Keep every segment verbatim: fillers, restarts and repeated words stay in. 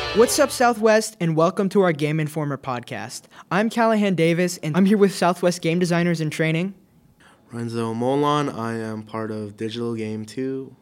What's up, Southwest, and welcome to our Game Informer podcast. I'm Callahan Davis, and I'm here with Southwest game designers in training. Renzo Molon, I am part of Digital Game two.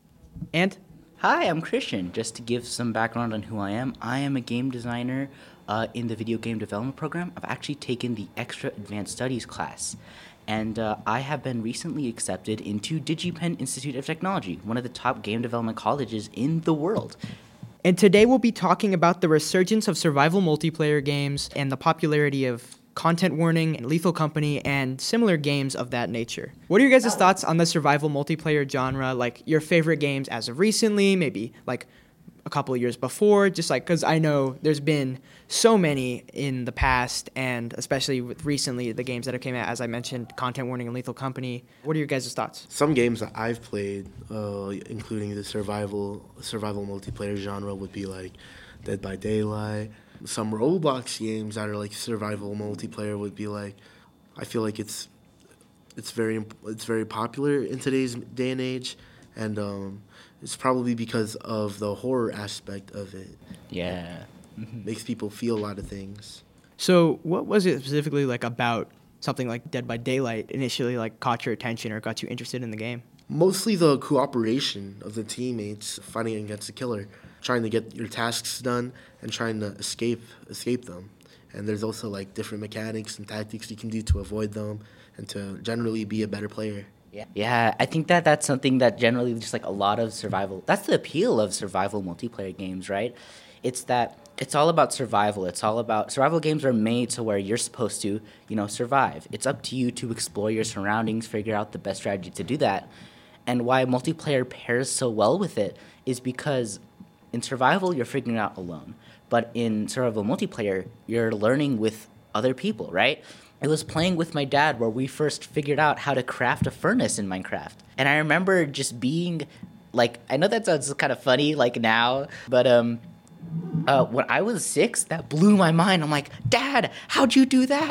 And? Hi, I'm Christian. Just to give some background on who I am, I am a game designer uh, in the video game development program. I've actually taken the Extra Advanced Studies class, and uh, I have been recently accepted into DigiPen Institute of Technology, one of the top game development colleges in the world. And today we'll be talking about the resurgence of survival multiplayer games and the popularity of Content Warning and Lethal Company and similar games of that nature. What are your guys' thoughts on the survival multiplayer genre? Like your favorite games as of recently, maybe like a couple of years before, just like, because I know there's been so many in the past, and especially with recently the games that have came out, as I mentioned, Content Warning and Lethal Company. What are your guys' thoughts? Some games that I've played, uh, including the survival survival multiplayer genre, would be like Dead by Daylight. Some Roblox games that are like survival multiplayer would be like, I feel like it's it's very it's very popular in today's day and age, and um, it's probably because of the horror aspect of it. Yeah. Makes people feel a lot of things. So what was it specifically like about something like Dead by Daylight initially like caught your attention or got you interested in the game? Mostly the cooperation of the teammates fighting against the killer, trying to get your tasks done and trying to escape escape them. And there's also like different mechanics and tactics you can do to avoid them and to generally be a better player. Yeah. yeah, I think that that's something that generally just like a lot of survival, that's the appeal of survival multiplayer games, right? It's that it's all about survival. It's all about survival games are made to where you're supposed to, you know, survive. It's up to you to explore your surroundings, figure out the best strategy to do that. And why multiplayer pairs so well with it is because in survival, you're figuring out alone. But in survival multiplayer, you're learning with other people, right? I was playing with my dad where we first figured out how to craft a furnace in Minecraft. And I remember just being, like, I know that sounds kind of funny, like, now, but um, uh, when I was six, that blew my mind. I'm like, Dad, how'd you do that?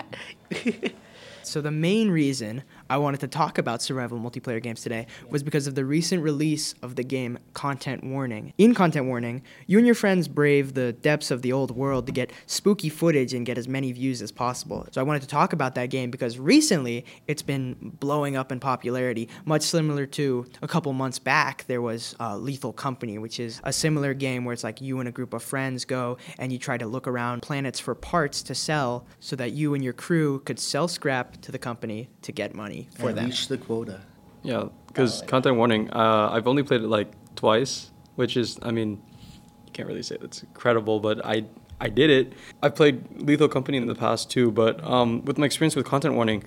So the main reason I wanted to talk about survival multiplayer games today was because of the recent release of the game Content Warning. In Content Warning, you and your friends brave the depths of the old world to get spooky footage and get as many views as possible. So I wanted to talk about that game because recently it's been blowing up in popularity, much similar to a couple months back there was uh, Lethal Company, which is a similar game where it's like you and a group of friends go and you try to look around planets for parts to sell so that you and your crew could sell scrap to the company to get money for and them. Reach the quota. Yeah, because Content Warning, uh, I've only played it like twice, which is, I mean, you can't really say that's incredible, but I I did it. I've played Lethal Company in the past too, but um, with my experience with Content Warning,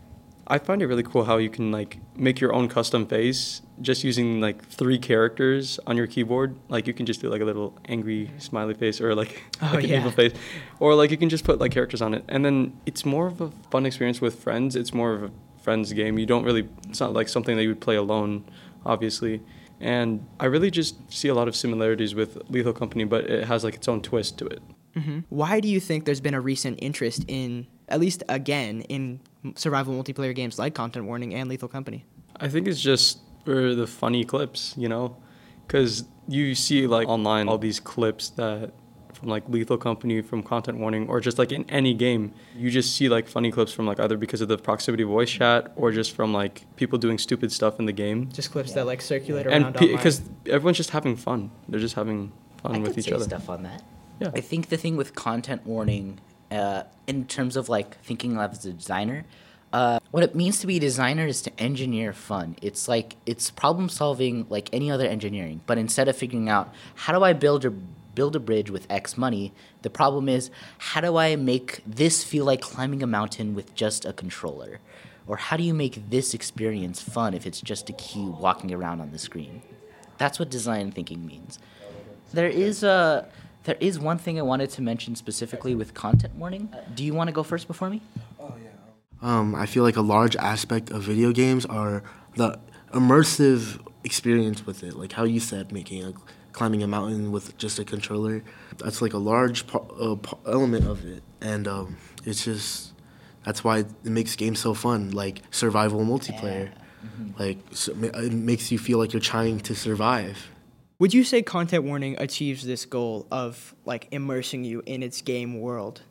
I find it really cool how you can like make your own custom face just using like three characters on your keyboard. Like you can just do like a little angry smiley face or like, oh, like an yeah. evil face, or like you can just put like characters on it. And then it's more of a fun experience with friends. It's more of a friends game. You don't really, it's not like something that you would play alone, obviously. And I really just see a lot of similarities with Lethal Company, but it has like its own twist to it. Mm-hmm. Why do you think there's been a recent interest in, at least again, in survival multiplayer games like Content Warning and Lethal Company? I think it's just for the funny clips, you know, because you see like online all these clips that from like Lethal Company, from Content Warning, or just like in any game, you just see like funny clips from like either because of the proximity voice chat or just from like people doing stupid stuff in the game. Just clips yeah. that like circulate around and online. Because everyone's just having fun. They're just having fun I with could each say other. Stuff on that. Yeah. I think the thing with Content Warning, uh, in terms of like thinking as a designer, uh, what it means to be a designer is to engineer fun. It's like it's problem solving like any other engineering, but instead of figuring out how do I build a build a bridge with X money, the problem is how do I make this feel like climbing a mountain with just a controller, or how do you make this experience fun if it's just a cube walking around on the screen? That's what design thinking means. There is a There is one thing I wanted to mention specifically with Content Warning. Do you want to go first before me? Oh, yeah. Um, I feel like a large aspect of video games are the immersive experience with it. Like how you said, making a, climbing a mountain with just a controller. That's like a large po- uh, po- element of it. And um, it's just, that's why it makes games so fun, like survival multiplayer. Yeah. Mm-hmm. Like so, it makes you feel like you're trying to survive. Would you say Content Warning achieves this goal of like immersing you in its game world?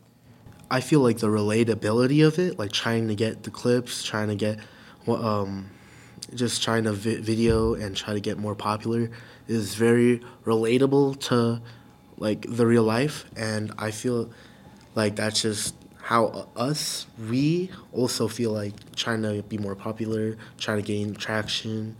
I feel like the relatability of it, like trying to get the clips, trying to get, um, just trying to vi- video and try to get more popular, is very relatable to like the real life, and I feel like that's just how us we also feel like trying to be more popular, trying to gain traction.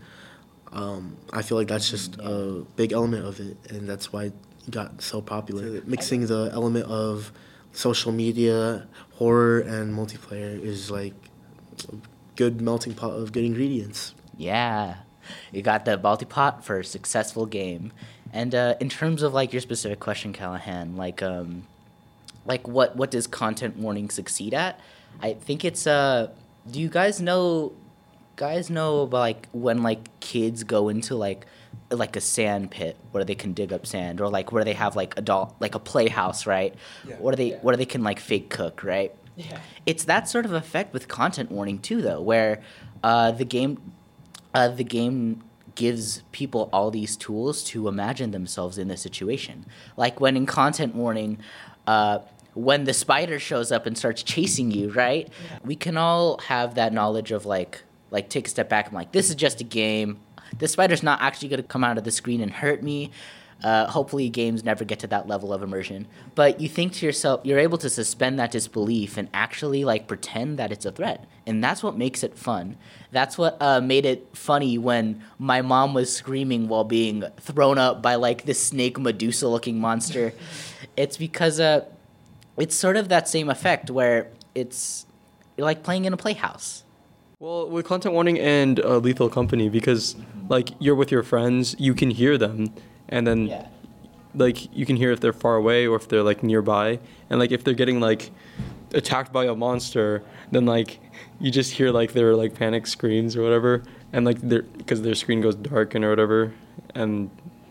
Um, I feel like that's just a big element of it, and that's why it got so popular. Mixing the element of social media, horror, and multiplayer is like a good melting pot of good ingredients. Yeah, you got the multi pot for a successful game. And uh, in terms of like your specific question, Callahan, like um, like what what does Content Warning succeed at? I think it's uh, do you guys know, guys know about like when like kids go into like like a sand pit where they can dig up sand, or like where they have like adult like a playhouse, right? Yeah. Where they Yeah. where they can like fake cook, right? Yeah. It's that sort of effect with Content Warning too, though, where uh, the game uh, the game gives people all these tools to imagine themselves in this situation. Like when in Content Warning, uh, when the spider shows up and starts chasing you, right? Yeah. We can all have that knowledge of like, like take a step back and like, this is just a game. The spider's not actually going to come out of the screen and hurt me. Uh, hopefully games never get to that level of immersion. But you think to yourself, you're able to suspend that disbelief and actually like pretend that it's a threat. And that's what makes it fun. That's what uh, made it funny when my mom was screaming while being thrown up by like this snake Medusa looking monster. It's because uh, it's sort of that same effect where it's you're like playing in a playhouse. Well, with Content Warning and uh, Lethal Company, because like you're with your friends, you can hear them. And then, Yeah. like, you can hear if they're far away or if they're, like, nearby. And, like, if they're getting, like, attacked by a monster, then, like, you just hear, like, their, like, panic screams or whatever. And, like, their because their screen goes darken or whatever. And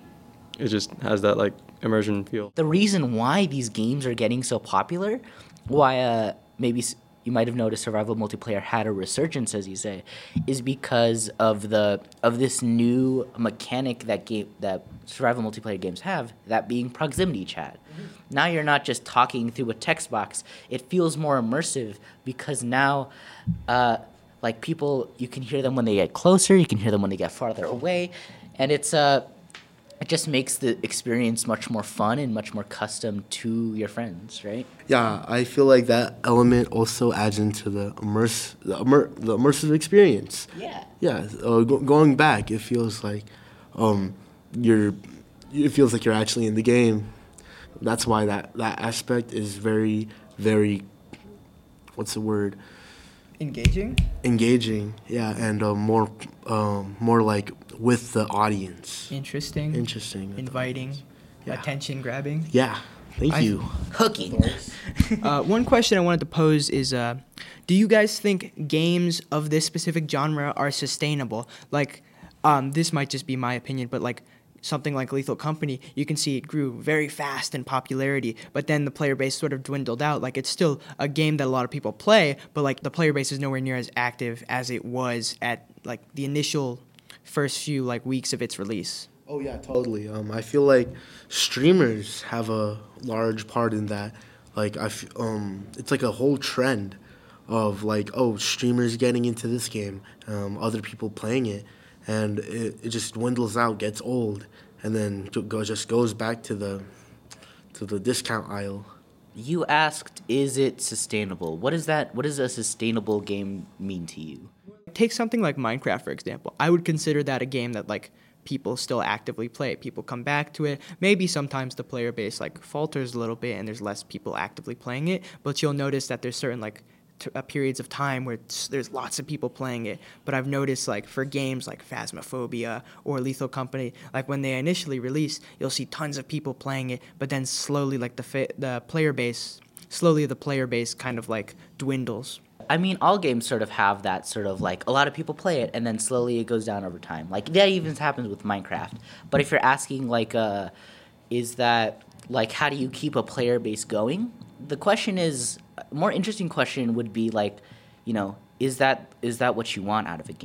it just has that, like, immersion feel. The reason why these games are getting so popular, why uh, maybe s- you might have noticed survival multiplayer had a resurgence, as you say, is because of the of this new mechanic that game that survival multiplayer games have, that being proximity chat. Mm-hmm. Now you're not just talking through a text box. It feels more immersive because now, uh, like people, you can hear them when they get closer, you can hear them when they get farther away, and it's uh, it just makes the experience much more fun and much more custom to your friends, right? Yeah, I feel like that element also adds into the immerse the, immer, the immersive experience. Yeah. Yeah, uh, go, going back, it feels like um, you're. It feels like you're actually in the game. That's why that, that aspect is very, very. What's the word? Engaging? Engaging, yeah, and uh, more, um, more like with the audience. Interesting. Interesting. Inviting. Yeah. Attention grabbing. Yeah, thank I- you. Hooking. uh, one question I wanted to pose is, uh, do you guys think games of this specific genre are sustainable? Like, um, this might just be my opinion, but like something like Lethal Company, you can see it grew very fast in popularity, but then the player base sort of dwindled out. Like, it's still a game that a lot of people play, but like the player base is nowhere near as active as it was at like the initial first few like weeks of its release. Oh yeah, totally. Um, I feel like streamers have a large part in that. Like I, f- um, it's like a whole trend of like, oh, streamers getting into this game, um, other people playing it, and it, it just dwindles out, gets old, and then go, go just goes back to the to the discount aisle. You asked, is it sustainable? What is that? What does a sustainable game mean to you? Take something like Minecraft, for example. I would consider that a game that like people still actively play. People come back to it. Maybe sometimes the player base like falters a little bit and there's less people actively playing it, but you'll notice that there's certain like t- uh, periods of time where it's, there's lots of people playing it. But I've noticed like for games like Phasmophobia or Lethal Company, like when they initially release, you'll see tons of people playing it, but then slowly like the fa- the player base, slowly the player base kind of like dwindles. I mean, all games sort of have that sort of like a lot of people play it and then slowly it goes down over time. Like that even happens with Minecraft. But if you're asking like, uh, is that like how do you keep a player base going? The question is, a more interesting question would be like, you know, is that is that what you want out of a game?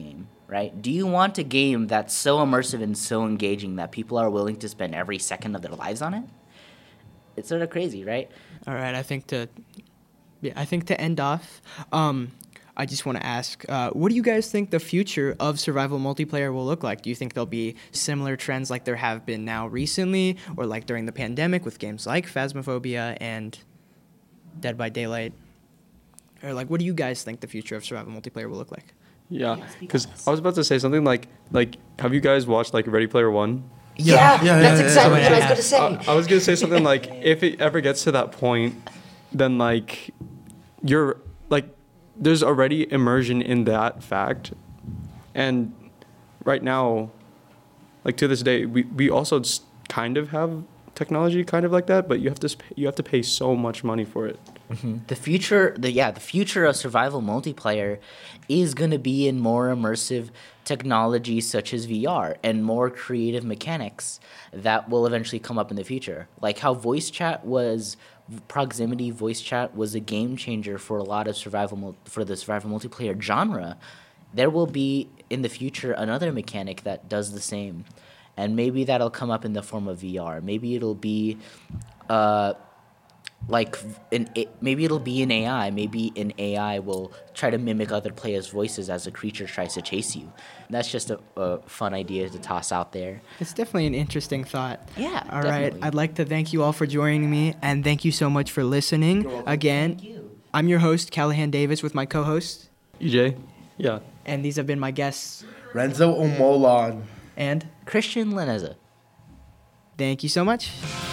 right? Do you want a game that's so immersive and so engaging that people are willing to spend every second of their lives on it? It's sort of crazy, right? All right, I think to, yeah, I think to end off, um, I just want to ask, uh, what do you guys think the future of survival multiplayer will look like? Do you think there'll be similar trends like there have been now recently, or like during the pandemic with games like Phasmophobia and Dead by Daylight? Or like, what do you guys think the future of survival multiplayer will look like? Yeah, because I was about to say something like, like, have you guys watched like Ready Player One? Yeah, yeah, that's yeah, exactly yeah, what yeah. I was going to say. I, I was gonna say something like, if it ever gets to that point, then like, you're like, there's already immersion in that fact, and right now, like to this day, we, we also s- kind of have technology kind of like that, but you have to sp- you have to pay so much money for it. The future, the yeah, the future of survival multiplayer is going to be in more immersive technology such as V R and more creative mechanics that will eventually come up in the future. Like how voice chat was, proximity voice chat was a game changer for a lot of survival mul- for the survival multiplayer genre. There will be in the future another mechanic that does the same, and maybe that'll come up in the form of V R. Maybe it'll be, uh. Like an it, maybe it'll be an A I. Maybe an A I will try to mimic other players' voices as a creature tries to chase you. That's just a, a fun idea to toss out there. It's definitely an interesting thought. Yeah, All right. definitely. I'd like to thank you all for joining me, and thank you so much for listening. Again, Thank you. I'm your host, Callahan Davis, with my co-host, E J, yeah. and these have been my guests. Renzo Omolon. And Christian Leneza. thank you so much.